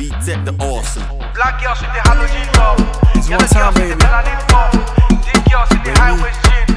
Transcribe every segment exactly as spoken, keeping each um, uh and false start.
V-Tech the awesome. Black girls with the halogen bulb. It's one time, baby. Thick girls with the high waist jean.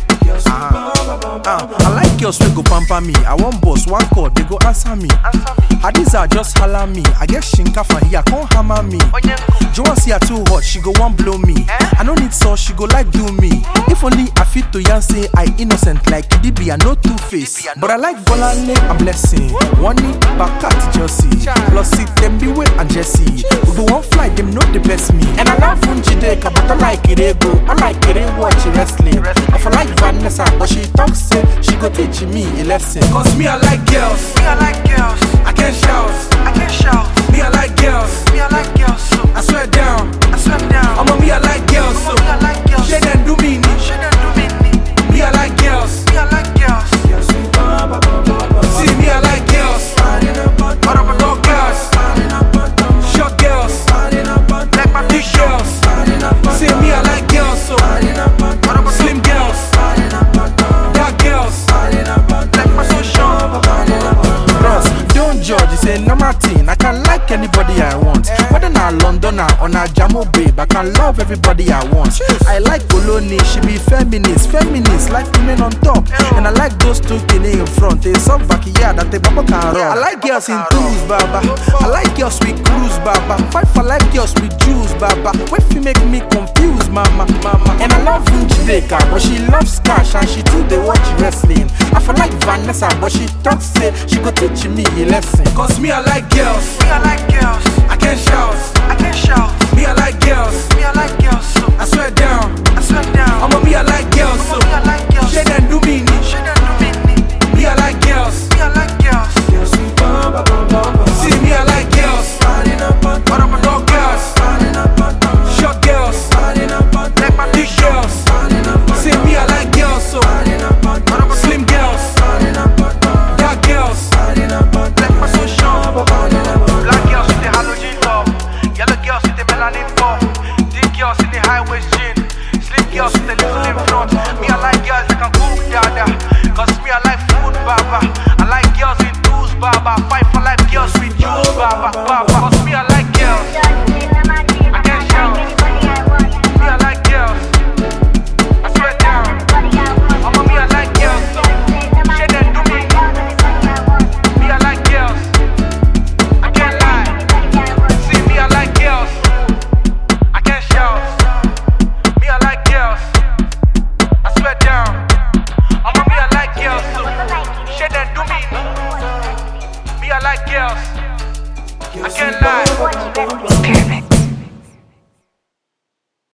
Uh, uh, I like girls wey go pamper me. I want boss, one call, they go answer me. Hadiza just holler me. I get shinka for here, come hammer me. Joanne see her too hot, she go want blow me. I don't need sauce, she go like do me. If only I fit to yan say I innocent like D B, I no two face. But I like Bolane and Blessing. One knee, back at Chelsea. Plus it, them Beway and Jesse. We go one fly, them know the best me. And I love Funjideka, but I like it, go. I like it, watch wrestling. If I like Vanessa, but she talks, say she go teach me a lesson. Cause me, I like girls. Me, I like girls. I can shout. I can shout. Me, I like girls. Me, I like girls. So I swear down. I swear down. I'm a me, I like girls. So me, I like girls. she then do me. She then do me. Me, I like girls. Me, I like girls. See me, I like girls. Dog girls. Short girls. Like my Big girls. See me, I like girls. So slim girls. Dark girls. like my social. Bros, don't judge, it's a normal thing. I can like anybody I want. Whether na Londoner or na Jamo babe, I can love everybody I want. I like Bologna, she be feminist. Feminist, like women on top. And I like those two kine in front. They some backyard that they baba can run. I like girls in twos, baba. I like girls with cruise, baba. Fight for like girls with Jews, baba. What if you make me confused, mama, mama. And I love Njideka, but she loves cash and she too they watch wrestling. I feel like Vanessa, but she talks say she go teach me a lesson. Cause me, I like girls. Me, I like girls. I can shout. I can shout. Me, I like girls. Me, I like girls. So I swear down. I swear down. I'm a me, I like girls. So Me, I like girls. she then do me. She then do me. Me, I like girls. Me, I like girls. See me, I like girls. Dog girls. Short girls. Like my Big girls. See me, I like girls. So slim girls. Dark girls. like my social. Black girls with the halogen bulb. Yellow girls with the melanin form. Thick girls in the high waist jean. Slim girls with the little in front. Me, I like girls that can cook dada. Cause me, I like food, baba. I like girls in twos, baba. Fight for life, girls with you, baba, baba. Cause me, I like girls. I can't shout. Me, I like girls. I swear down. I'm a me, I like girls. So she then do me. Me, I like girls. I can't lie. See me, I like girls. I can't shout. Me, I like girls. I swear down. I'm a me, I like girls. So she then do me. Me, I like girls. I can't lie.